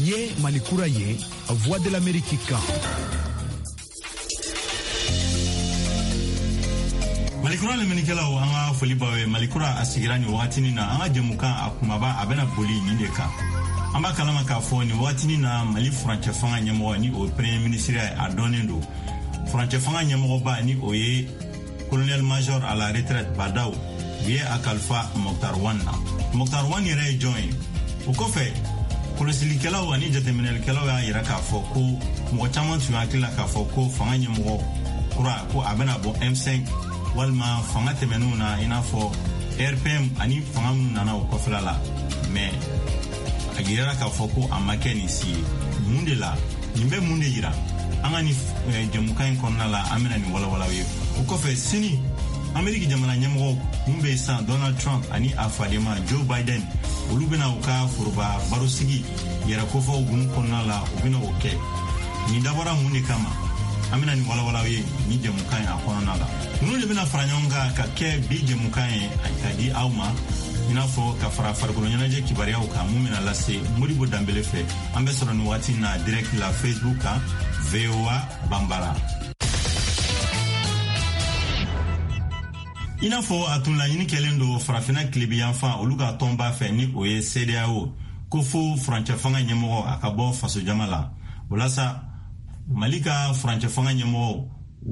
ye Malikura ye Voix de l'Amérique kan. Malikura le menikelaw anga foli bawe Malikura asigira ni watini na anga jemuka akumaba abena boli ni deka. Amba kalama ka fo ni watini na Mali Franche fanga nyamo ni o premier ministre a donendo. Franche fanga nyamo ba ni oye colonel major à la retraite Badao vie a Kalfa Mokhtar Wanna. Mokhtar Wan yere join. O ko fe kolosili kelaw ani jateminel kelaw ya yira ka fo ko mo chaman tu akila ka fo ko fanga nyamo kura ko abena bon M5 walma fanga temenuna inafo RPM ani fanga nana o kofla la mais agira ka foko amakeni si mundela nimbe munde yira angani jemukan konna la amena ni wala wala we o kofe sini Ameriki jamana nyamgo mumbe san Donald Trump ani afadema Joe Biden olubena uka furba barosigi yara kofo gun konna la ubina oke ni dabora munde kama amena ni wala wala we ni jemukan akonna la nunu bena franyonga ka ke bi jemukan akadi auma inafo ka fara fargolo nyanaje kibaria uka mumina lase muribo dambele fe ambesoro ni wati na direct la Facebook ka VOA Bambara inafo atunla yini kelendo farafina klibi yanfa oluga tomba fe ni oye CDAO kofo Franche fanga nyemo akabo faso jamala ulasa malika Franche fanga nyemo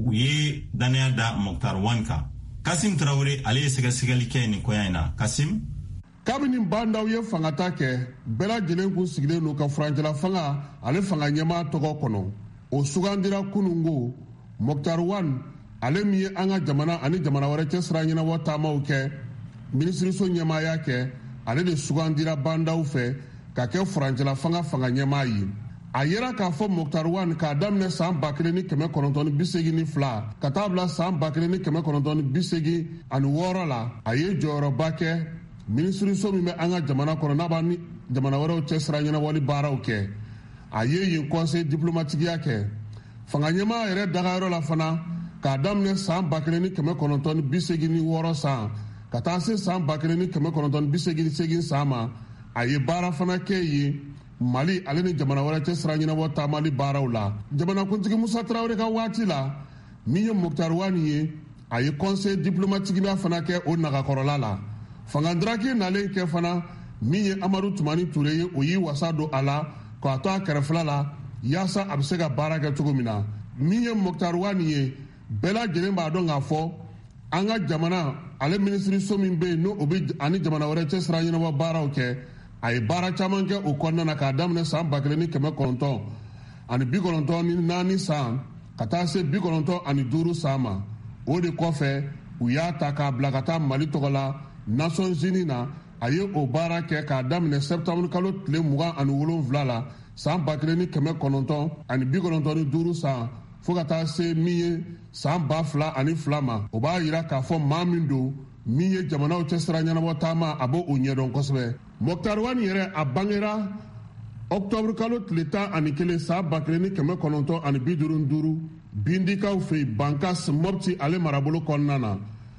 ye daniada Mokhtar Wanka Kasim Traoré ale segali ke ni koyana Kasim kabini bandaw ye fangata ke bela jelen ku sigile no ka Franchela fanga ale fanga nyama togo kono o sugandira kunungo Mokhtar Wan ale mi anga jamana ani jamana wara kesra nyina wata mauke ministre so nyama yake ale de sugandira bandaw fe ka ke Franchela fanga nyama yi ayera ka fo Mokhtar Wan ka damne sam bakre ni keme konontoni bisegi ni fla katabla sam bakre ni keme konontoni bisegi an wora la aye joro bake ministre so mi me anga jamana kono nabani jamana wara chesra nyina wali bara oke aye yin conseil diplomatique yake fanga nyama ere dagaro la fana ka damne sam bakre ni keme konontoni bisegi ni woro sa katase sam bakre ni keme konontoni bisegi ni segin sama aye bara fana ke yi Mali ale ni jamana wara che sranyina wata Mali barawla jamana kuntigi Musa Traoré ka wati la miye Mokhtar Wan ye aye conseil diplomatique ba fana ke o naga korola la fangandraki nale ke fana miye Amadou Toumani Touré ye o yi wasado ala ko ata karafla la yasa absega baraka tugumina miye Mokhtar Wan ye bela jelemba do ngafo anga jamana ale ministre somin be no obi ani jamana wara che sranyina wa baraw ke ay bara chaman ke o konna na ka damne sam bakle ni keme konton ani bi konton ni nani sam kata se bi konton ani duru sama o de kofe u ya ta ka blagata Mali togola Nations Unies na aye o bara ke ka damne septembre kalo tle muga ani wolon vlala sam bakle ni keme konton ani bi konton ni duru sam fo kata se miye sam bafla ani flama o ba yira ka fo mamindo miye jamana o chesra nyana wotama abo o nyedon kosbe Mokhtar Wan yere a bangera octobre kalo tleta ani kele sa bakreni keme kononto ani bidurunduru bindikaw fe bankas mopti ale marabolo konnana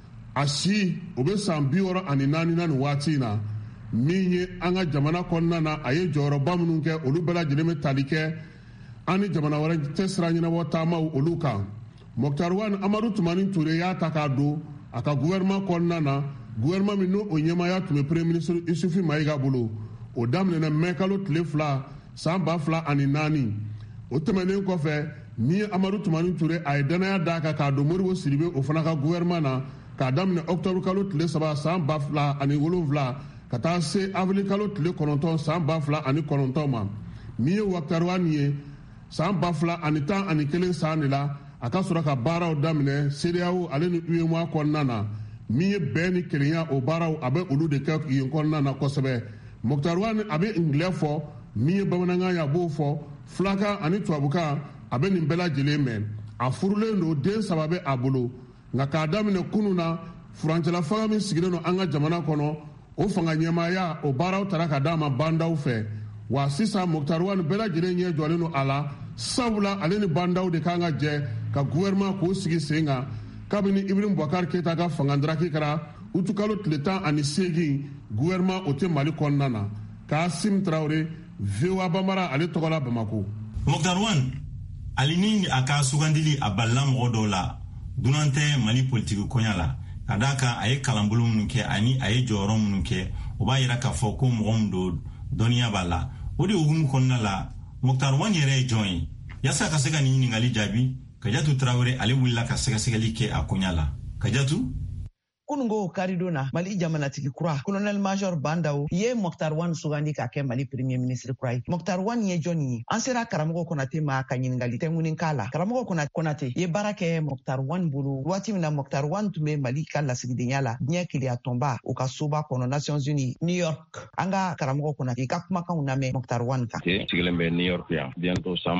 ashi obe sambioro ani nani wati na minye anga jamana konnana aye joro bamununke olu bela jeleme talike ani jamana wara tesra nyina wotama oluka Mokhtar Wan Amadou Toumani Touré ya takado aka gouvernement konnana gouvernement mi no onyema ya tume premier ministre Isufi Maïga bolo o damne na mekalo tlefla samba fla ani nani o temene ko fe ni Amadou Toumani Touré ay dana ya daka ka do mori wo siribe o fana ka gouvernement na ka damne octobre kalo tle saba samba fla ani wolonvla kata se avril kalo tle kononton samba fla ani kononton ma mi Mokhtar Wan ye samba fla ani tan ani kelen sanila aka sura ka bara o damne CEDEAO ale ni UEMOA konnana miye beni kelenya o baraw abe olu de ka yin konna na kosebe Mokhtar Wan abe ingle fo miye bamananga ya bo fo flaka ani tuabuka abe ni bela jeleme afurule no den sababe abolo ngaka damne kununa Franchela fanga mi sigire no anga jamana kono o fanga nyema ya o baraw taraka dama bandaw fe wa sisa Mokhtar Wan bela jelenye jole no ala sabula ale ni bandaw de kanga je ka gouvernement ko sigi senga kabini Ibrahim Boubacar Keita ka fangandraki kara utukalo tleta ani segi gouvernement ote Mali konnana Kasim Traoré VOA Bambara ale tɔgɔ la Bamako. Mokhtar Wane ale ni a ka sugandili a balila mɔgɔ dɔw la dunan tɛ Mali politiki koɲa la ka d'a kan a ye kalanbolo minnu kɛ ani a ye jɔyɔrɔ minnu kɛ o b'a yira k'a fɔ ko mɔgɔ min don dɔnniya b'a la. O de hukumu kɔnɔna la Mokhtar Wane yɛrɛ ye jɔn ye? Yasa ka se ka nin ɲininkali jaabi, Kadiatou Traoré ale wulila ka sɛgɛsɛgɛli kɛ a koɲa la. Kadiatou? Kunungo karidona Mali jamanatigi kura Colonel Major Bandaw ye Mokhtar Wane sugandi ka kɛ Mali Premier Ministre kura ye. Mokhtar Wane ye jɔn ye? An sera karamɔgɔ Konate ma ka ɲininkali tɛŋunin k'a la. Karamɔgɔ Konate ye baara kɛ Mokhtar Wane bolo waati min na Mokhtar Wane tun bɛ Mali ka lasigidenya la diɲɛ keleya tɔnba o ka soba kɔnɔ Nations Unies New York. An ka karamɔgɔ Konate ka kumakanw lamɛn Mokhtar Wane kan. Sigilen bɛ New York yan bientôt san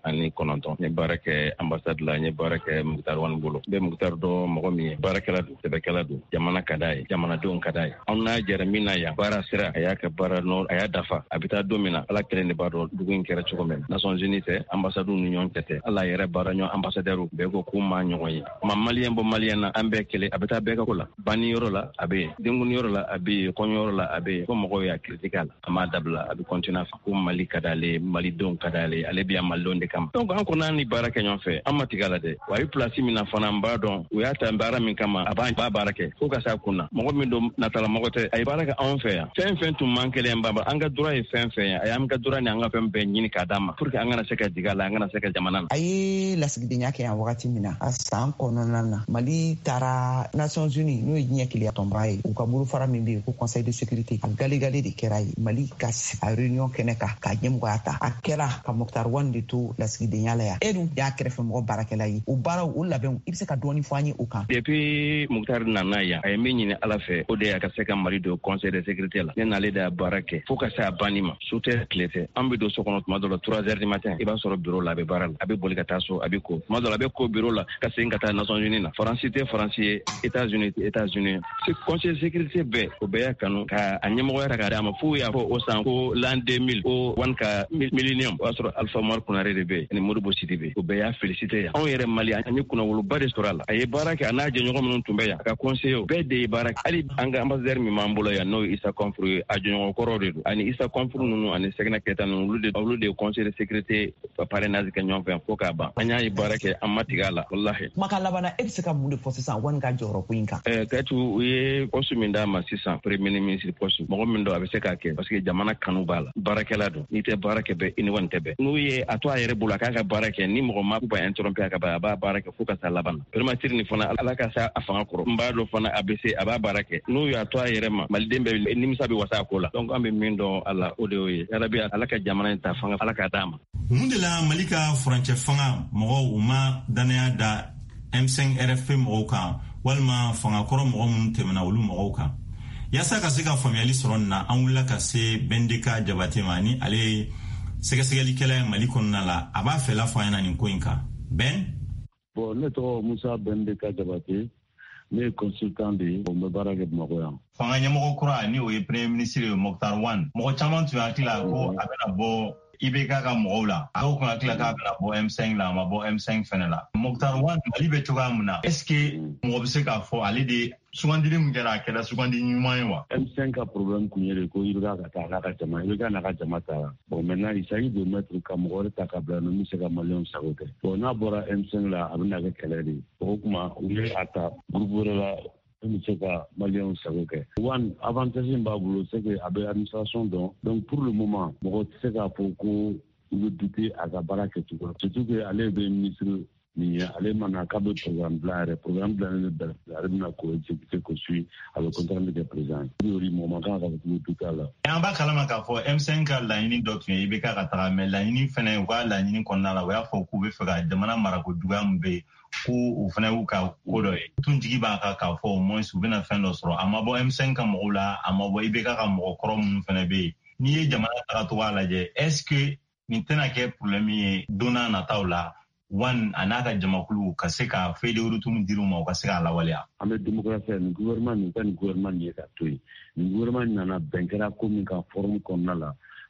29 ye baara kɛ ambassade la, ye baara kɛ Mokhtar Wane bolo. Bɛ Mokhtar dɔ mɔgɔ min ye baarakɛla don, sɛbɛkɛla don, jamana ka d'a ye, jamanadenw ka d'a ye. Anw n'a jɛra min na yan baara sera a y'a kɛ baara nɔ a y'a dafa a bɛ taa don min na Ala kelen de b'a dɔn dugu in kɛra cogo min. Nations Unies tɛ, ambassades ni ɲɔgɔn cɛ tɛ. Ala yɛrɛ baara ɲɔgɔn ambassadeurs bɛɛ ko k'u maa ɲɔgɔn ye. Ma maliyɛn bɔ maliyɛn na an bɛɛ kelen a bɛ taa bɛɛ ka ko la. Banni yɔrɔ la a bɛ yen, denkuni yɔrɔ la a bɛ yen, kɔɲɔ yɔrɔ la a bɛ yen. Ko mɔgɔw y'a critiquer a la a m'a dabila a bɛ continuer a fɛ ko Mali ka d'ale, Malidenw ka d'ale, ale bɛ yan Malidenw de kama. Donc an kɔni an ni baara kɛ ɲɔgɔn fɛ an ma tigɛ a la dɛ. Wa a ye place min na fana n b'a dɔn u y'a ta baara min kama a b'a baara kɛ fo ka s'a kun na. Mɔgɔ min don natala mɔgɔ tɛ a ye baara kɛ anw fɛ yan. Fɛn fɛn tun man kelen baba an ka droit ye fɛn fɛn ye a y'an ka droit ni an ka fɛn bɛɛ ɲini k'a d'a ma pour que an kana se ka jigin a la an kana se ka jamana na. A ye lasigidenya kɛ yan wagati min na a san kɔnɔna na Mali taara Nations Unies n'o ye diɲɛ keleya tɔnba ye u ka bolofara min bɛ yen ko Conseil de sécurité a galegale de kɛra ye Mali ka a réunion kɛnɛ kan ka ɲɛmɔgɔya ta a kɛra ka Mokhtar Wane de to lasigidenya la yan e dun y'a kɛrɛfɛ mɔgɔ baarakɛla ye o baaraw o labɛnw i bɛ se ka dɔɔni fɔ an ye o kan. Depuis Mokhtar nana yan a ye min ɲini Ala fɛ o de y'a ka se ka Mali don Conseil de sécurité la ne n'ale de y'a baara kɛ fo ka se a banni ma su tɛ tile tɛ an bɛ don so kɔnɔ tuma dɔ la 3h du matin i b'a sɔrɔ bureau la a bɛ baara la a bɛ boli ka taa so a bɛ ko tuma dɔ la a bɛ ko bureau la ka segin ka taa Nations Unies na Faransi tɛ Faransi ye États-Unis tɛ États-Unis Conseil de sécurité bɛɛ o bɛɛ y'a kanu ka a ɲɛmɔgɔya ta k'a d'a ma fo y'a fɔ o san ko l'an 2000 ko Wane ka millennium o y'a sɔrɔ Alpha Umaru Konare de bɛ yen ani Modibo Sidibé o bɛɛ y'a félicité yan anw yɛrɛ Mali an ye kunnawoloba de sɔrɔ a la a ye baara kɛ a n'a jɛɲɔgɔn minnu tun bɛ yan a ka conseiller bɛɛ de ye baara kɛ hali an ka ambassadeur min b'an bolo yan n'o ye Issa Konfuru ye a jɔɲɔgɔn kɔrɔw de don ani Issa Konfuru ninnu ani Sɛgɛnɛ Kɛta ninnu olu de ye Conseil de sécurité parrainage kɛ ɲɔgɔn fɛ fo k'a ban an y'a ye baara kɛ an ma tigɛ a la walahi. Kumakan laban e bɛ se ka mun de fɔ sisan Wane ka jɔyɔrɔ ko in kan. Kadiatou u ye poste min d'a ma sisan premier ministre poste mɔgɔ min don a bɛ se k'a kɛ parce que jamana kanu b'a la baarakɛla don n'i tɛ baara kɛ bɛɛ i ni Wane tɛ bɛn n'u ye a to a yɛrɛ bolo a k'a ka baara kɛ ni mɔgɔ ma ba interrompre a ka baara a b'a baara kɛ fo ka taa laban na primature ni fana Ala ka sa a fanga kɔrɔ n b'a dɔn fana a bɛ se a b'a baara kɛ n'u y'a to a yɛrɛ ma Maliden bɛɛ nimisa bɛ wasa a ko la donc an bɛ min dɔn a la o de y'o ye yarabi Ala ka jamana in ta fanga Ala k'a d'a ma. Mun de la Mali ka furancɛ fanga mɔgɔw u ma danaya da M5 RFP mɔgɔw kan walima fangakɔrɔ mɔgɔ minnu tɛmɛna olu mɔgɔw kan yasa ka se ka faamuyali sɔrɔ nin na an wulila ka se Bendeka Jabate ma ni ale ye sɛgɛsɛgɛlikɛla ye Mali kɔnɔna la a b'a fɛla fɔ an ɲɛna nin ko in kan. Ben? Bon ne tɔgɔ Musa Bendeka Jabate ne ye consultant de ye on bɛ baara kɛ Bamakɔ yan. Fanga ɲɛmɔgɔ kura ni o ye premier ministre Mokhtar Wane mɔgɔ caman tun hakili la ko a bɛna bɔ IBK ka mɔgɔw la dɔw kun hakili la k'a bɛna bɔ M5 la a ma bɔ M5 fɛnɛ la Mokhtar Wane Mali bɛ cogoya min na est-ce que mɔgɔ bɛ se k'a fɔ ale de sugandili min kɛra a kɛra sugandi ɲuman ye wa. M5 ka problème kun ye de ko IBK ka taa n'a ka jama IBK n'a ka jama taara bon maintenant il s'agit de mettre ka mɔgɔ wɛrɛ ta ka bila n'o bɛ se ka maliyɛnw sago kɛ bon n'a bɔra M5 la a bɛna kɛ kɛlɛ de ye o kuma u ye a ta groupe wɛrɛ la bɛ se ka maliyɛnw sago kɛ. Wane avantage min b'a bolo c'est que a bɛ administration dɔn donc pour le moment mɔgɔ tɛ se k'a fɔ ko i bɛ douter a ka baara kɛcogo la surtout que ale bɛ ministre min ye ale mana k'a bɛ programme bila yɛrɛ programme bilanen bɛ ale bɛna ko exécuter ko suit a bɛ contrainte kɛ président priori mɔgɔ man kan ka fɔ k'u bɛ douter a la. An b'a kalama k'a fɔ M5 ka laɲini dɔ tun ye IBK ka taga mais laɲini fɛnɛ u ka laɲini kɔnɔna la u y'a fɔ k'u bɛ fɛ ka jamana marako juguya min bɛ yen ko o fana y'u ka ko dɔ ye tun jigi b'a kan k'a fɔ au moins u bɛna fɛn dɔ sɔrɔ a ma bɔ M5 ka mɔgɔw la a ma bɔ IBK ka mɔgɔ kɔrɔ minnu fana bɛ yen n'i ye jamana tagatogo lajɛ est-ce que nin tɛna kɛ problème ye don n'a nataw la Wane a n'a ka jamakulu ka se ka feuille de route min dir'u ma u ka se k'a lawaleya. An bɛ démocratie nin gouvernement nin ka nin gouvernement nin ye ka to yen nin gouvernement nana bɛn kɛra ko min ka forme kɔnɔna la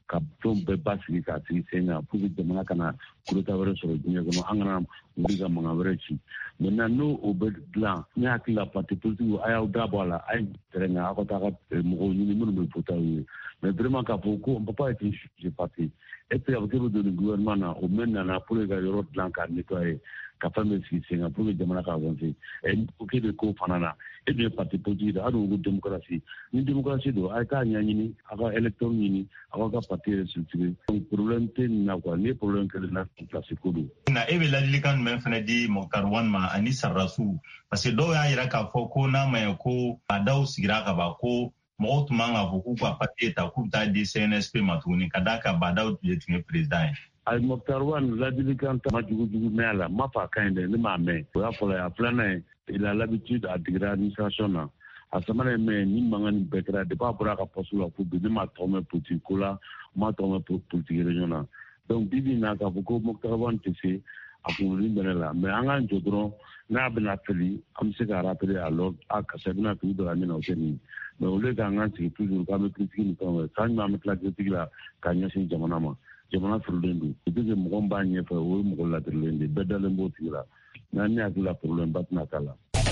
ka fɛnw bɛɛ basigi k'a sigi sen kan pour que jamana kana kurota wɛrɛ sɔrɔ diɲɛ kɔnɔ an kana wuli ka mankan wɛrɛ ci maintenant n'o o bɛ dilan ne hakili la parti politique a y'aw da bɔ a la a ye terrain aw ka taa ka mɔgɔw ɲini minnu bɛ voter ye mais vraiment k'a fɔ ko on peut pas être juge parti et puis a bɛ kɛ bɛ don nin gouvernement na o mɛn nana pour que ka yɔrɔ dilan k'a nettoyer ka fɛn bɛ sigi sen kan pour que jamana ka avancer o k'e bɛ ko fana na e dun ye parti politique de hali o ko démocratie ni démocratie don a ye taa ɲɛɲini a ka électeur ɲini a ka parti yɛrɛ structuré donc problème tɛ nin na quoi ni problème kɛlen na place ko don. na e bɛ ladilikan jumɛn fana di Moktar Wan ma ani Sarasiw parce que dɔw y'a jira k'a fɔ ko n'a ma ɲɛ ko a daw sigira ka ban ko mɔgɔw tun man ka fɔ k'u ka papier ta k'u bɛ taa di CNSP ma tuguni ka d'a kan Badaw tun ye président ye. a Moktar Wan ladilikan ta ma jugujugu mɛn a la ma fɔ a ka ɲi dɛ ne m'a mɛn o y'a fɔlɔ ye a filanan ye il a l'habitude a digira administration na a sabanan ye mɛn ni mankan nin bɛɛ kɛra depuis a bɔra a ka poste la fo bi ne ma tɔgɔ mɛn politique ko la ma tɔgɔ mɛn politique réunion na donc bi bi na k'a fɔ ko Moktar Wan tɛ se a kunkolo bɛ ne la mais an k'an jɔ dɔrɔn n'a bɛna fɛli an bɛ se ka rappeler alors a karisa bɛna tugu dɔ la min na o tɛ nin mais au lieu k'an sigi toujours k'an bɛ critique ni fɛnw kɛ san jumɛn an bɛ tila critique la k'a ɲɛsin jamana ma jamana firilen don et puis mɔgɔ b'a ɲɛfɛ o ye mɔgɔ ladirilen de bɛɛ dalen b'o tigi la mais ne hakili la problème ba tɛna k'a la.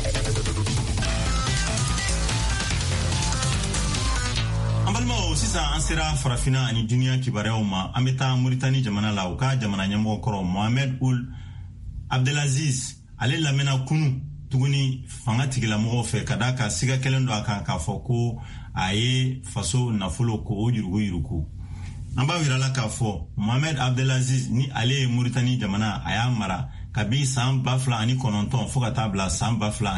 an balimaw sisan an sera farafina ani duniya kibaruyaw ma an bɛ taa Moritani jamana la u ka jamana ɲɛmɔgɔ kɔrɔ Mohamed Ould Abdelaziz ale lamɛnna kunu tuguni fanga tigilamɔgɔw fɛ ka d'a kan siga kelen don a kan k'a fɔ ko a ye faso nafolo ko o yurugu an b'a yirala k'a fɔ Mohamed Abdelaziz ni ale ye Moritani jamana a y'a mara kabi san 2009 fo ka taa bila san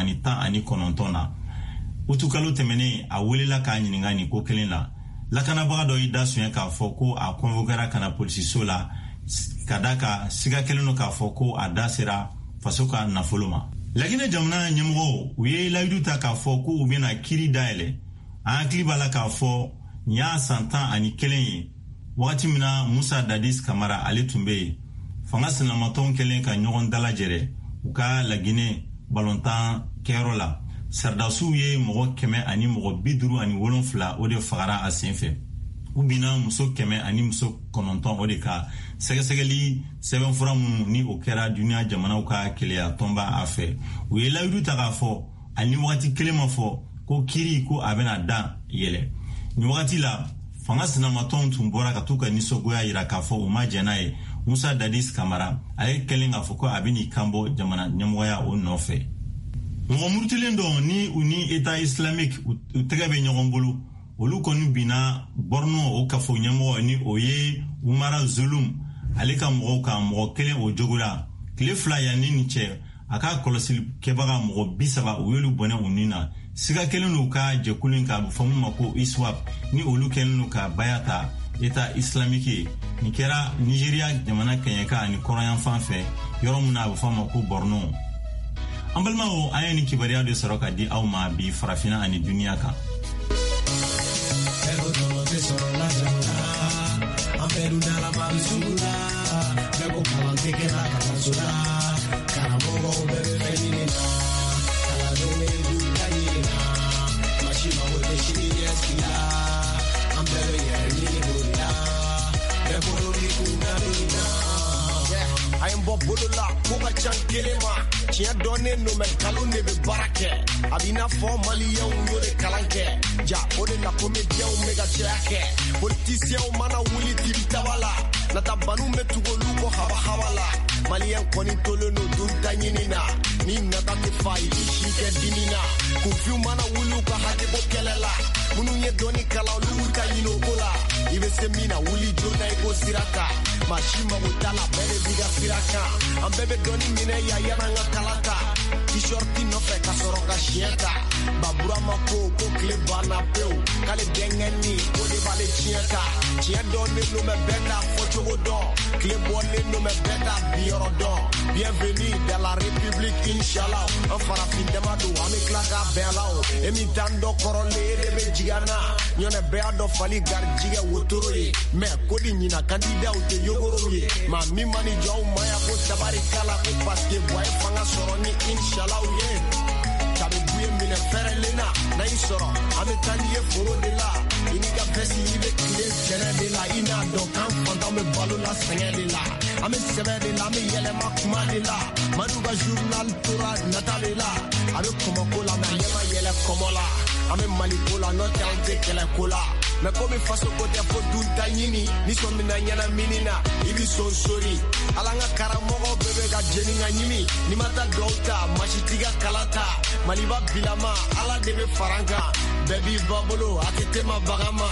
2019 na utukalo tɛmɛnen a welela k'a ɲininka nin ko kelen la lakanabaga dɔ y'i da sonya k'a fɔ ko a convoquera kana polisiso la ka d'a kan siga kelen don k'a fɔ ko a da sera faso ka nafolo ma Laginɛ jamana ɲɛmɔgɔw u ye layidu ta k'a fɔ ko u bɛna kiiri dayɛlɛ an hakili b'a la k'a fɔ nin y'a san 11 ye wagati min na Musa Dadis Kamara ale tun bɛ yen fanga sinamatɔnw kɛlen ka ɲɔgɔn dalajɛrɛ u ka Laginɛ balontan kɛyɔrɔ la Sardasiw ye mɔgɔ 100 ani mɔgɔ 57 o de fagara a senfɛ u bina muso 100 ani muso 9 o de ka sɛgɛsɛgɛli sɛbɛnfura minnu ni o kɛra duniya jamanaw ka keleya tɔnba a fɛ u ye layidu ta k'a fɔ ani wagati kelen ma fɔ ko kiiri ko a bɛna dan yɛlɛ ni wagati la fanga sinamatɔnw tun bɔra ka t'u ka nisɔngoya yira k'a fɔ u ma jɛn n'a ye Musa Dadis Kamara ale kɛlen k'a fɔ ko a bɛn'i kanbɔ jamana ɲɛmɔgɔya o nɔfɛ mɔgɔ murutilen dɔn ni u ni État islamique u tɛgɛ bɛ ɲɔgɔn bolo olu kɔni bina Borno o kafo ɲɛmɔgɔ ni o ye Umara Zulum ale ka mɔgɔw ka mɔgɔ kelen o jogo la tile 2 yanni ni cɛ a ka kɔlɔsili kɛbaga mɔgɔ 30 u y'olu bɔnɛ u ni na siga kelen n'u ka jɛkulu in ka fɔ mun ma ko ISWAP ni olu kelen n'u ka baya ta État islamique ye ni kɛra Nigeria jamana kɛɲɛka ani kɔrɔyan fan fɛ yɔrɔ mun na a bɛ fɔ ma ko Borno an balimaw an ye ni kibaruya de sɔrɔ ka di aw ma bi farafina ani duniya kan I am Bob Bolola, Koga Chankelema, Chia Donne, no Mekalo Nebe Barake, Abina for Malia, Yore Kalanke, Ja, Ode la Comedia, Mega Chake, Politicia, Mana Willy Tibitawala, Natabanu Metugoluko Hawala, Malian Conitolo no Duntanina, Nina Tatify, Shike Dinina, Kufu Mana Wuluka Hadebo Kelela, Munuye Doni Kalaluka Inokola, Even Semina, Willy Jona Ego Siraka, Mashima Mutala, Bene Biga Siraka, and Bebe Doni Mine Yayana Kalata, Tishorti no Feka Soroka Shieta, Babura Mako, Kokle Bana Peu, Kale Dengeni, Ode Vale Chieta, Chiedone no me benda Fochodon, Klebone no me benda Biorodon, bienvenue dans la République, Inch'Allah, un farafin de Madou, Amiklaka Belao, Emitando Korole de Bejigana, Yone Beado Fali Garjiga Wotoroye, me Kodinina, candidat de Yogoroye, ma Mimani Joe Maya Sabari Kala, Paske, Boy Fanga Soroni, Inch'Allah, yeah. kuye mine ferelena na isoro ametani ye foro de la inika pesi ibe kile jere de la ina do kan fanda me balu la senge de la ame sebe de la me yele makuma de la maduga journal tura natale la ame komokola na yema yele komola ame malikola no tante kele kola me komi faso kote fo dunta nyini niso mina nyana minina ibi so sori alanga karamogo bebe ga jeninga nyimi ni mata douta machitiga kalata maliba bilama ala debe faranga baby babolo atete ma bagama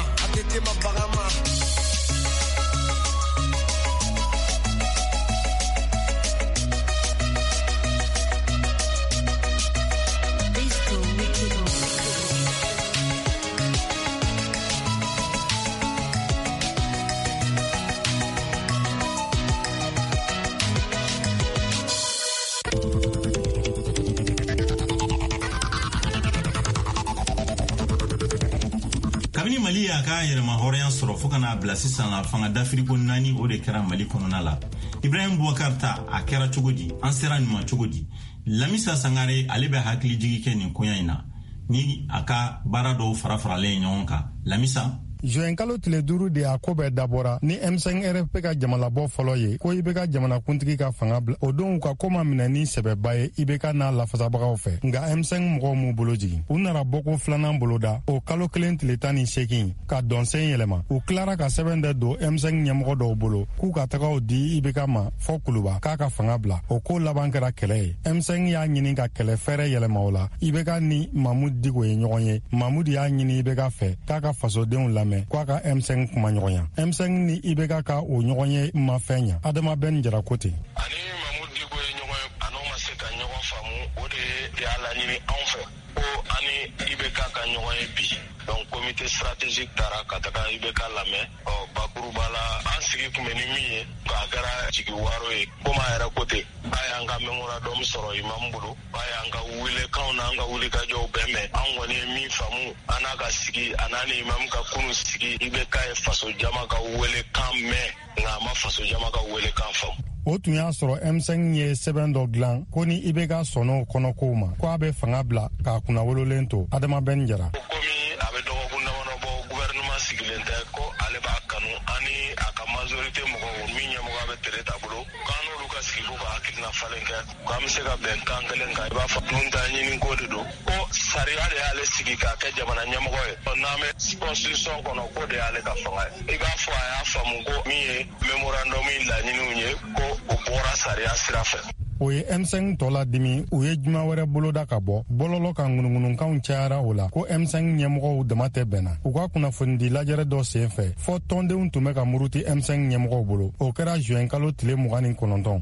Mali ya ka yɛrɛma hɔrɔnya sɔrɔ fo kana bila sisan la fanga dafiriko 4 o de kɛra Mali kɔnɔna la. Ibrahim Boubacar ta a kɛra cogo di? An sera ɲuman cogo di? Lamisa Sangare ale bɛ hakili jigi kɛ nin koɲa in na ni a ka baara dɔw fara-faralen ɲɔgɔn kan. Lamisa Juin kalo tile 5 de a ko bɛɛ dabɔra ni M5 RFP ka jamanabɔ fɔlɔ ye ko IBK jamanakuntigi ka fanga bila o don ka ko ma minɛ ni sɛbɛba ye IBK n'a lafasabagaw fɛ nka M5 mɔgɔw m'u bolo jigin u nana bɔko 2nan boloda o kalo 1 tile 18 ka dɔnsen yɛlɛma u tilara ka sɛbɛn dɛ don M5 ɲɛmɔgɔ dɔw bolo k'u ka tagaw di IBK ma fɔ Kuluba k'a ka fanga bila o ko laban kɛra kɛlɛ ye M5 y'a ɲini ka kɛlɛ fɛrɛ yɛlɛma o la IBK ni Mahmud Digo ye ɲɔgɔn ye Mahmud y'a ɲini IBK fɛ k'a ka fasodenw lamɛn k'a ka M5 kuma ɲɔgɔnya M5 ni IBK ka o ɲɔgɔn ye ma fɛn ɲa Adama Ben Jara kote ani Mahmud Digo ye ɲɔgɔn ye an'o ma se ka ɲɔgɔn faamu o de y'a laɲini anw fɛ ko ani IBK ka ɲɔgɔn ye bi donc comité stratégique taara ka taga IBK lamɛn bakuruba la an sigi kun bɛ ni min ye k'a kɛra jigi waro ye komi a yɛrɛ kote a y'an ka memorandum sɔrɔ imam bolo a y'an ka wulekanw n'an ka wulikajɔw bɛɛ mɛn an kɔni ye min faamu an n'a ka sigi a n'a ni imam ka kunu sigi IBK ye faso jama ka welekan mɛn nka a ma faso jama ka welekan faamu. O tun y'a sɔrɔ M5 ye sɛbɛn dɔ dilan ko ni IBK sɔnna o kɔnɔ kow ma ko a bɛ fanga bila k'a kunna wololen to Adama Ben Jara. Komi a bɛ dɔgɔkun damadɔ bɔ gouvernement sigilen tɛ ko ale b'a kanu ani a ka majorité mɔgɔw min ɲɛmɔgɔ bɛ tere taabolo k'an n'olu ka sigi ko ka hakilina falen kɛ k'an bɛ se ka bɛn kan kelen kan i b'a fɔ dunta ɲini ko de don ko sariya de y'ale sigi k'a kɛ jamana ɲɛmɔgɔ ye n'an bɛ constitution kɔnɔ ko de y'ale ka fanga ye i b'a fɔ a y'a faamu ko min ye memorandum laɲiniw ye ko o bɔra sariya sira fɛ. O ye M5 tɔ la dimi u ye juma wɛrɛ boloda ka bɔ bɔlɔlɔ ka ŋunuŋunukanw cayara o la ko M5 ɲɛmɔgɔw dama tɛ bɛnna u ka kunnafonidi lajɛrɛ dɔ sen fɛ fɔ tɔndenw tun bɛ ka muruti M5 ɲɛmɔgɔw bolo o kɛra juin kalo tile 29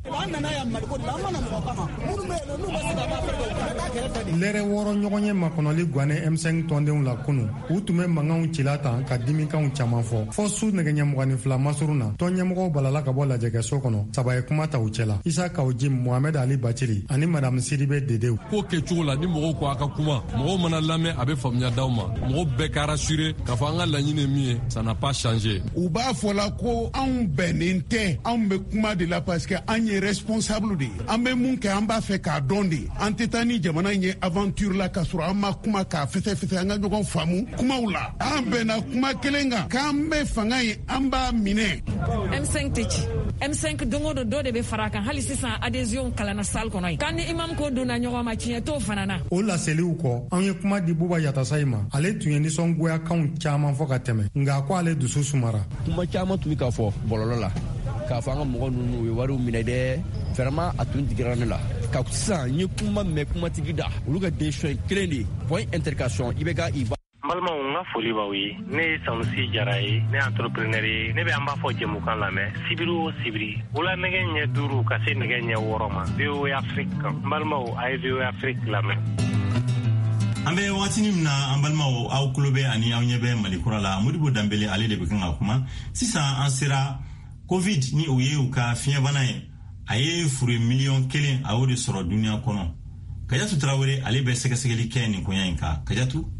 lɛrɛ wɔɔrɔ ɲɔgɔn ye makɔnɔli gwanɛ M5 tɔndenw la kunu u tun bɛ mankanw cila tan ka dimikanw caman fɔ su nɛgɛ ɲɛ22 masuru na tɔn ɲɛmɔgɔw balala ka bɔ lajɛkɛso kɔnɔ saba ye kuma ta u cɛla Isa Kawjim Mohamed Ali Bachiri ani Madame Sidibe Dedew ko kɛ cogo la ni mɔgɔw ko a ka kuma mɔgɔw mana lamɛn a bɛ faamuya d'aw ma mɔgɔw bɛɛ ka rassurer k'a fɔ an ka laɲini min ye ça n'a pas changé u b'a fɔ la ko anw bɛnnen tɛ anw bɛ kuma de la parce que an ye responsable de ye an bɛ mun kɛ an b'a fɛ k'a dɔn de an tɛ taa ni jamana in ye aventure la k'a sɔrɔ an ma kuma k'a fɛsɛfɛsɛ an ka ɲɔgɔn faamu kumaw la an bɛnna kuma kelen kan k'an bɛ fanga ye an b'a minɛ M5 tɛ ci M5 don o don dɔ de bɛ fara kan hali sisan adhésion kalanna salle kɔnɔ kan ni imam ko donna ɲɔgɔn ma tiɲɛ t'o fana na o laseliw kɔ an ye kuma di Buba Yatasayi ma ale tun ye nisɔngoyakanw caman fɔ ka tɛmɛ nka ko ale dusu sumara kuma caman tun bɛ ka fɔ bɔlɔlɔ la k'a fɔ an ka mɔgɔ ninnu u ye wariw minɛ dɛ vraiment a tun digira ne la ka sisan n ye kuma mɛn kumatigi da olu ka décision kelen de point interrogation IBK IBA balimaw n ka foli b'aw ye ne ye Sanusi Jara ye ne ye entrepreneur ye ne bɛ an b'a fɔ jɛmukan lamɛn sibiri o sibiri wula nɛgɛ ɲɛ 5 ka se nɛgɛ ɲɛ 6 ma VOA Afrique kan n balimaw a ye VOA Afrique lamɛn. An bɛ waatini min na an balimaw aw kulo bɛ ani aw ɲɛ bɛ Malikura la Modibo Dambele ale de bɛ kan ka kuma sisan an sera Covid ni o ye u ka fiɲɛbana ye a ye fure miliyɔn 1 a y'o de sɔrɔ duniya kɔnɔ Kajatu Tarawele ale bɛ sɛgɛsɛgɛli kɛ nin koɲa in kan Kajatu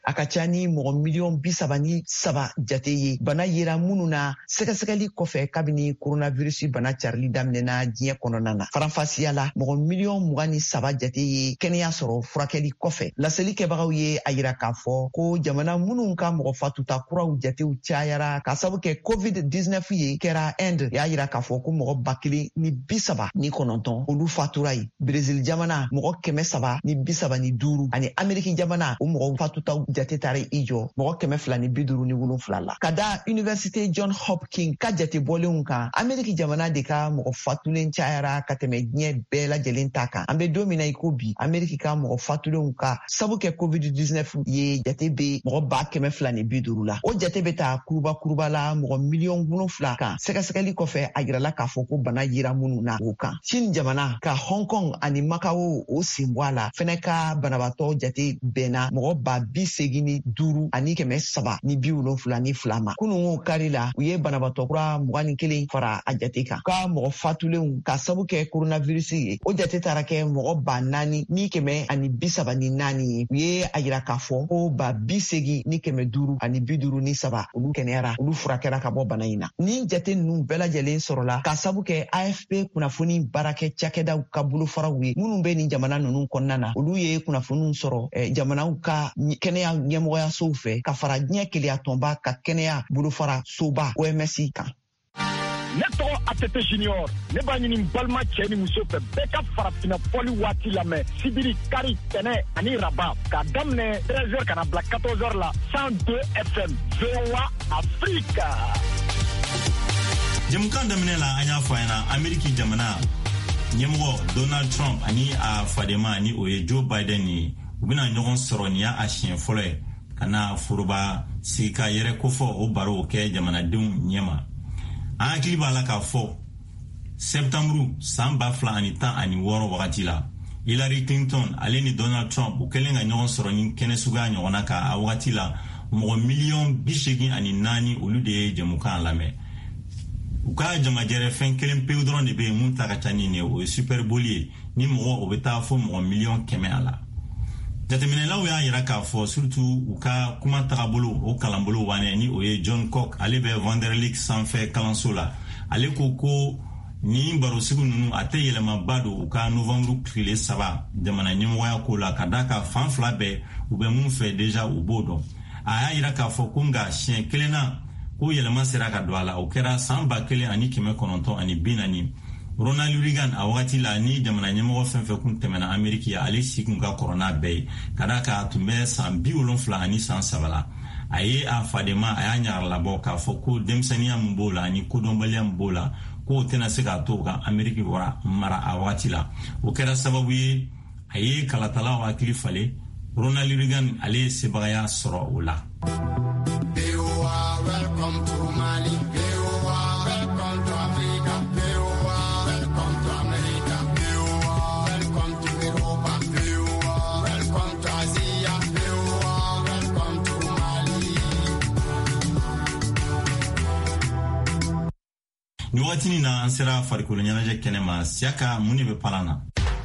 a ka ca ni mɔgɔ miliyɔn 37 jate ye. Bana yera minnu na sɛgɛsɛgɛli kɔfɛ kabini coronavirus bana carili daminɛna diɲɛ kɔnɔna na. Faranfasiya la mɔgɔ miliyɔn 23 jate ye kɛnɛya sɔrɔ furakɛli kɔfɛ. Laseli kɛbagaw ye a yira k'a fɔ ko jamana minnu ka mɔgɔ fatuta kuraw jatew cayara ka sabu kɛ COVID-19 ye kɛra Inde y'a yira k'a fɔ ko mɔgɔ 1,079 olu fatura ye. Brésil jamana mɔgɔ 375 ani Ameriki jamana o mɔgɔ fatutaw jate tara i jɔ mɔgɔ 257 la. Ka da Université John Hopkins ka jate bɔlenw kan Ameriki jamana de ka mɔgɔ fatulen cayara ka tɛmɛ diɲɛ bɛɛ lajɛlen ta kan. An bɛ don min na i ko bi Ameriki ka mɔgɔ fatulenw ka sabu kɛ COVID-19 ye jate be mɔgɔ 250 la. O jate bɛ ta kuruba la mɔgɔ miliyɔn 7 kan. Sɛgɛsɛgɛli kɔfɛ a yirala k'a fɔ ko bana yira minnu na o kan. Chine jamana ka Hong Kong ani Macau o sen bɔ a la fɛnɛ ka banabatɔ jate bɛnna mɔgɔ 85 ani 372 ma. Kunungo kari la u ye banabatɔ kura 21 fara a jate kan. Ka mɔgɔ fatulenw ka sabu kɛ coronavirus ye o jate taara kɛ mɔgɔ 4,134 ye. U ye a yira k'a fɔ ko 85,553 olu kɛnɛyara olu furakɛra ka bɔ bana in na. Ni jate ninnu bɛɛ lajɛlen sɔrɔla ka sabu kɛ AFP kunnafoni baarakɛ cakɛdaw ka bolofaraw ye minnu bɛ nin jamana ninnu kɔnɔna na. Olu ye kunnafoniw sɔrɔ jamanaw ka kɛnɛya ɲɛmɔgɔyasow fɛ ka fara diɲɛ keleya tɔnba ka kɛnɛya bolofara soba OMS kan. Ne tɔgɔ ATT Junior ne b'a ɲini balima cɛ ni muso fɛ bɛɛ ka farafina fɔli waati lamɛn sibiri kari tɛnɛ ani raba k'a daminɛ 13h kana bila 14h la 102 FM VOA Afrika. Jamukan daminɛ la an y'a fɔ an ɲɛna Ameriki jamana ɲɛmɔgɔ Donald Trump ani a fadema ni o ye Joe Biden ye u bɛna ɲɔgɔn sɔrɔ ni y'a siɲɛ fɔlɔ ye ka na foroba sigi ka yɛrɛ kofɔ o baro kɛ jamanadenw ɲɛma. An hakili b'a la k'a fɔ Septembre san 2016 wagati la Hillary Clinton ale ni Donald Trump u kɛlen ka ɲɔgɔn sɔrɔ ni kɛnɛ suguya ɲɔgɔnna ka a wagati la mɔgɔ 84,000,000 olu de ye jamukan lamɛn. U ka jamajɛrɛ fɛn kelen pewu dɔrɔn de bɛ yen mun ta ka ca ni o ye Super Bowl ye ni mɔgɔ o bɛ taa fɔ mɔgɔ 1,100,000 a la. Jateminɛlaw y'a yira k'a fɔ surtout u ka kuma tagabolo o kalanbolo wane ni o ye John Cook ale bɛ Vanderbilt sanfɛ kalanso la. Ale ko ni barosigiw ninnu a tɛ yɛlɛmaba don u ka Novembre tile 3 jamana ɲɛmɔgɔya ko la ka da ka fan fila bɛɛ u bɛ mun fɛ déjà u b'o dɔn. A y'a yira k'a fɔ ko nka siɲɛ kelen na ko yɛlɛma sera ka don a la o kɛra san 1940 Ronald Reagan a wagati la ni jamana ɲɛmɔgɔ fɛn fɛn kun tɛmɛna Ameriki ale si kun ka kɔrɔna bɛɛ ye ka da ka tun bɛ san 70 ani san 3 la. A ye a fadema a y'a ɲagara labɔ k'a fɔ ko denmisɛnniya min b'o la ani kodɔnbaliya min b'o la ko tɛna se k'a to ka Ameriki mara a wagati la. O kɛra sababu ye a ye kalatalaw hakili falen Ronald Reagan ale sebagaya sɔrɔ o la. Welcome to Mali. Welcome to Africa. Welcome to America. Welcome to Europa. Welcome to Asia. Welcome to Mali. Ni waati ni na an sera farikolo ɲɛnajɛ kɛnɛ ma Siaka mun de bɛ palan na?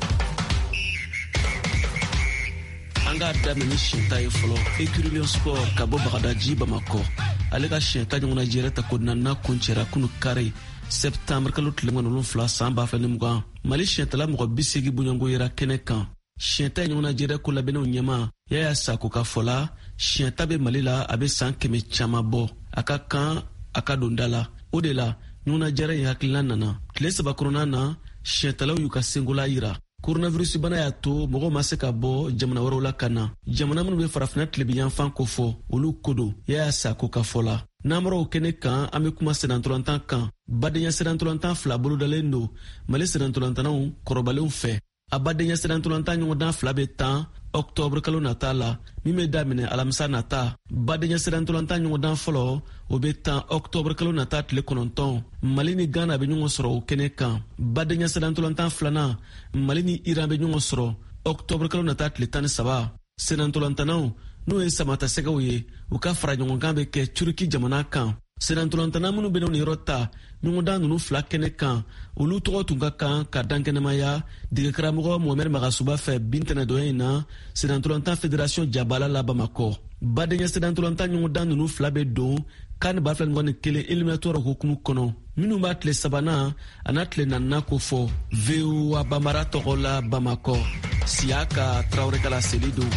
An ka daminɛ siɲɛ ye fɔlɔ Ecurillion Sport ka bɔ Bagadaji Bamakɔ ale ka siɲɛ ta ɲɔgɔnna jɛrɛ ta ko na kun cɛra kunu kare Septembre kalo tile 7 san 2020 Mali siɲɛ tala mɔgɔ 80 bonyango yera kɛnɛ kan. Siɲɛ ta ɲɔgɔnna jɛrɛ ko labɛnw ɲɛma Yaya Sako ka fɔla siɲɛ ta bɛ Mali la a bɛ san 100 caman bɔ a ka kan a ka don da la. O de la ɲɔgɔnna jɛrɛ in hakilina nana tile 3 kɔnɔna na siɲɛ talaw y'u ka sengola yira. Coronavirus bana y'a to mɔgɔw ma se ka bɔ jamana wɛrɛw la ka na. Jamana minnu bɛ farafina tilebiyanfan ko fɔ olu ko don Yaya Sako ka fɔ la. N'amɔrɔw kɛnɛ kan an bɛ kuma senantolantan kan. Badenya senantolantan 2 bolodalen don Mali senantolantanaw kɔrɔbalenw fɛ. A badenya senantolantan ɲɔgɔndan 2 bɛ 10 Octobre kalo nata la min bɛ daminɛ alamisa nata. Badenya senantolantan ɲɔgɔndan fɔlɔ o bɛ 10 Octobre kalo nata tile 9. Mali ni Ghana bɛ ɲɔgɔn sɔrɔ o kɛnɛ kan. Badenya senantolantan 2nan Mali ni Iran bɛ ɲɔgɔn sɔrɔ Octobre kalo nata tile 13. Senantolantanaw n'o ye samatasɛgɛw ye u ka fara ɲɔgɔnkan bɛ kɛ Turki jamana kan. Senantolantana minnu bɛ ni yɔrɔ ta ɲɔgɔndan ninnu 2 kɛnɛ kan olu tɔgɔ tun ka kan ka dan kɛnɛmaya degekaramɔgɔ Mohamed Magasuba fɛ bintɛnɛdɔnya in na Senantolantan Fédération Jabala la Bamakɔ. badenya sedantolantan ɲɔgɔn dan nunu fila bɛ don kan ba fila ɲɔgɔn ni kelen éliminatoire hukumu kɔnɔ minnu b'a tile sabanan a n'a tile naaninan ko fɔ VOA Bambara tɔgɔ la Bamakɔ Siyaka Traoré ka laseli don.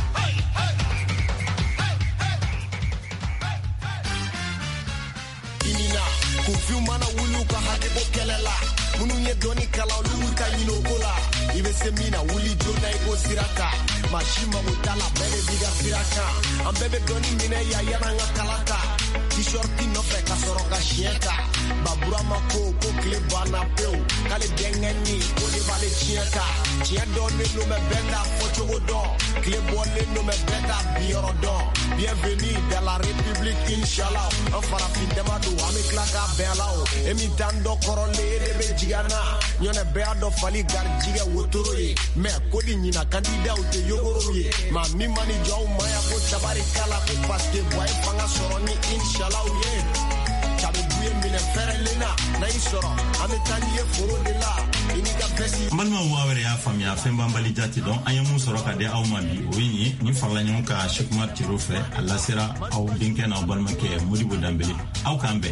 Kufiu mana wulu ka hake bo kelela munu ye doni kala olu ka yino kola ibe semina wuli jona iko siraka mashima mutala bele biga siraka ambebe doni mine ya yana nga kalaka t-shirti no fe ka soroka shieka babura mako ko kle bana peu kale dengeni ko de bale chieka chia doni no me benda focho do kle bolle no me benda bioro do bienvenue dans la République inshallah en farafin demado amiklaka belao emitando korole de bejigana nyone beado fali garjiga wotoro ye me kodi nyina kandida ute yogoro ye ma mi mani jaw maya ko tabari kala ko paske boy fanga soroni inshallah ye tabe buye mine ferelena na isoro ametani ye foro de la iniga besi malma wawere ya famia femba mbali jati don ayamu soro ka de awmandi oyini ni farla nyon ka shikma tirofe alla sera aw dinke na balma ke modibo dambele aw kambe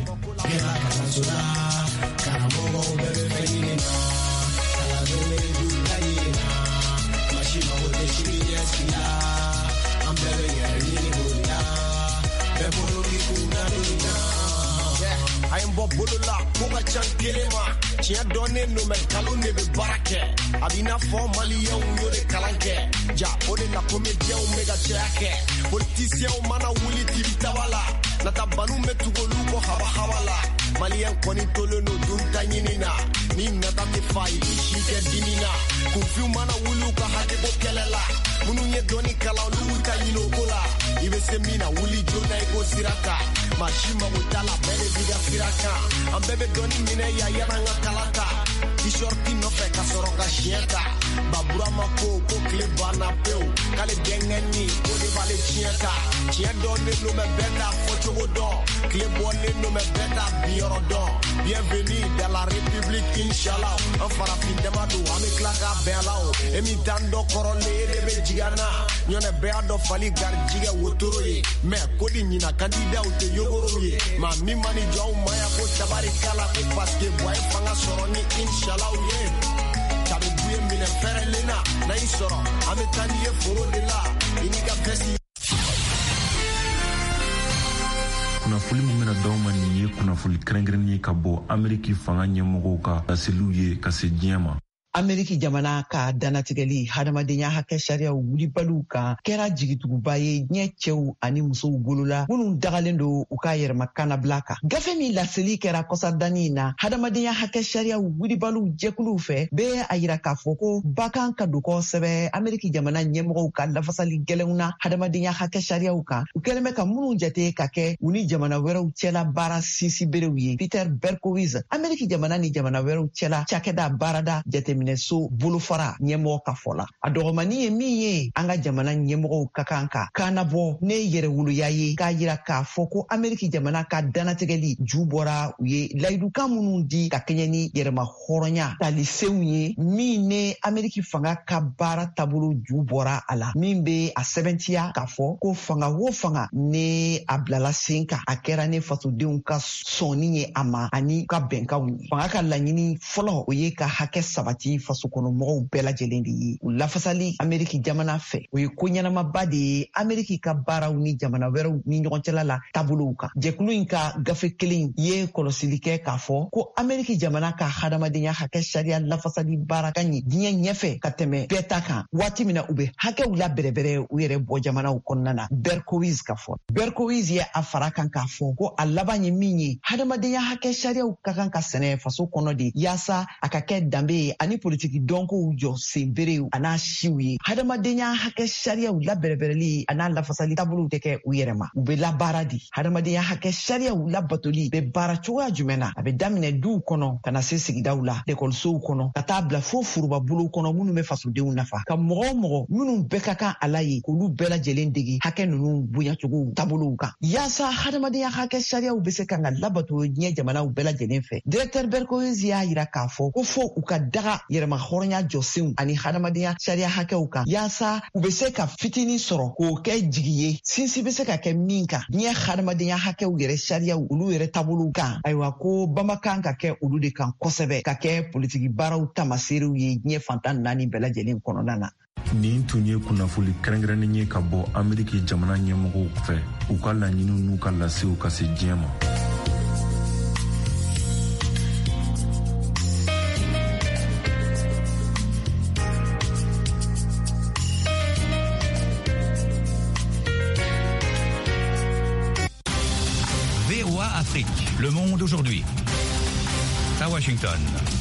I'm Bobolola, Koga Chankelema, Chia Donne no Mercalone de Barake, Abina for Malia Yore Kalanke, Ja Ode la Comedia Omega Chake, Politicia Mana Wuli Tibitawala, Natabanu Metugoluko Hawala, Malian Konitolo no Duntanina, Nina Tatifai, Shike Dinina, Kufu Mana Wuluka Hadebo Kelela, Munye Doni Kalaluka Yinokola, Ibe Semina Wuli Jona Ego Siraka, Mashima Mutala Bele Biga Siraka, Ambebe Doni Mine Yana Kalaka, T-shirti no fe ka soroka shieka, Babura Mako ko klebana peu, Kale Dengeni ko de vale chieka, Chia Donne no me benda focho do, Klebone no me benda bioro do. Bienvenue dans la République inshallah, en farafin demado amiklaka belao, emitando korole de bejigana, nyone beado fali garjiga wotoro ye, me kodi nyina kandida ute yogoro ye, ma mi mani jaw maya ko tabari kala ko paske boy fanga soroni inshallah ye. Tabe buye mine ferelena na isoro, ametani ye foro de la, iniga besi. Kunnafoli min bena d'aw ma nin ye kunnafoli kɛrɛnkɛrɛnnen ye ka bɔ Ameriki fanga ɲɛmɔgɔw ka laseliw ye ka se diɲɛ ma. Ameriki jamana ka danatigɛli hadamadenya hakɛ sariyaw wulibaliw kan kɛra jigituguba ye ɲɛ cɛw ani musow bolola minnu dagalen don u ka yɛrɛma kanabila kan. Gafe min laseli kɛra kɔsadani na hadamadenya hakɛ sariyaw wulibaliw jɛkuluw fɛ bɛɛ a yira k'a fɔ ko ba kan ka don kosɛbɛ Ameriki jamana ɲɛmɔgɔw ka lafasali gɛlɛnw na hadamadenya hakɛ sariyaw kan. U kɛlen bɛ ka minnu jate ka kɛ u ni jamana wɛrɛw cɛla baara sinsinberew ye. Peter Berkowitz Ameriki jamana ni jamana wɛrɛw cɛla cakɛda baarada jateminɛ so bolofara ɲɛmɔgɔ ka fɔ la. A dɔgɔmani ye min ye an ka jamana ɲɛmɔgɔw ka kan ka kannabɔ ne yɛrɛwoloya ye k'a yira k'a fɔ ko Ameriki jamana ka danatigɛli ju bɔra u ye layidukan minnu di ka kɛɲɛ ni yɛrɛma hɔrɔnya talisenw ye min ne Ameriki fanga ka baara taabolo ju bɔra a la min be a sɛbɛntiya k'a fɔ ko fanga o fanga ne a bilala sen kan a kɛra ne fasodenw ka sɔnni ye a ma ani ka bɛnkanw ye. Fanga ka laɲini fɔlɔ o ye ka hakɛ sabati faso kɔnɔ mɔgɔw bɛɛ lajɛlen de ye. U lafasali Ameriki jamana fɛ o ye ko ɲɛnamaba de ye Ameriki ka baaraw ni jamana wɛrɛw ni ɲɔgɔn cɛla la taabolow kan. Jɛkulu in ka gafe kelen ye kɔlɔsili kɛ k'a fɔ ko Ameriki jamana ka hadamadenya hakɛ sariya lafasali baara ka ɲi diɲɛ ɲɛfɛ ka tɛmɛ bɛɛ ta kan waati min na u bɛ hakɛw la bɛrɛbɛrɛ u yɛrɛ bɔ jamanaw kɔnɔna na. Berkowitz ka fɔ. Berkowitz ye a fara kan k'a fɔ ko a laban ye min ye hadamadenya hakɛ sariyaw ka kan ka sɛnɛ faso kɔnɔ de yaasa a ka kɛ danbe ye ani politiki dɔnkow jɔ senberew a n'a siw ye. Hadamadenya hakɛ sariyaw labɛrɛbɛrɛli a n'a lafasali taabolow tɛ kɛ u yɛrɛ ma. U be labaara di. Hadamadenya hakɛ sariyaw labatoli bɛ baara cogoya jumɛn na? A bɛ daminɛ duw kɔnɔ ka na se sigidaw la, lekɔlisow kɔnɔ, ka taa bila fo forobabolow kɔnɔ minnu bɛ fasodenw nafa. Ka mɔgɔ o mɔgɔ minnu bɛɛ ka kan a la ye k'olu bɛɛ lajɛlen degi hakɛ ninnu bonyacogo taabolow kan. Yaasa hadamadenya hakɛ sariyaw bɛ se kan ka labato diɲɛ jamanaw bɛɛ lajɛlen fɛ. Directeur Berkowitz y'a yira k'a fɔ ko fo u ka daga yɛrɛma hɔrɔnya jɔsenw ani hadamadenya sariya hakɛw kan yaasa u be se ka fitini sɔrɔ k'o kɛ jigi ye sinsi be se ka kɛ min kan diɲɛ hadamadenya hakɛw yɛrɛ sariyaw olu yɛrɛ taabolow kan ayiwa ko bama kan ka kɛ olu de kan kosɛbɛ ka kɛ politiki baaraw tamaseerew ye diɲɛ fantan 4 bɛɛ lajɛlen kɔnɔna na. nin tun ye kunnafoli kɛrɛnkɛrɛnnen ye ka bɔ ameriki jamana ɲɛmɔgɔw fɛ u ka laɲiniw n'u ka lasew ka se diɲɛ ma. VOA Afrique, le monde aujourd'hui. À Washington,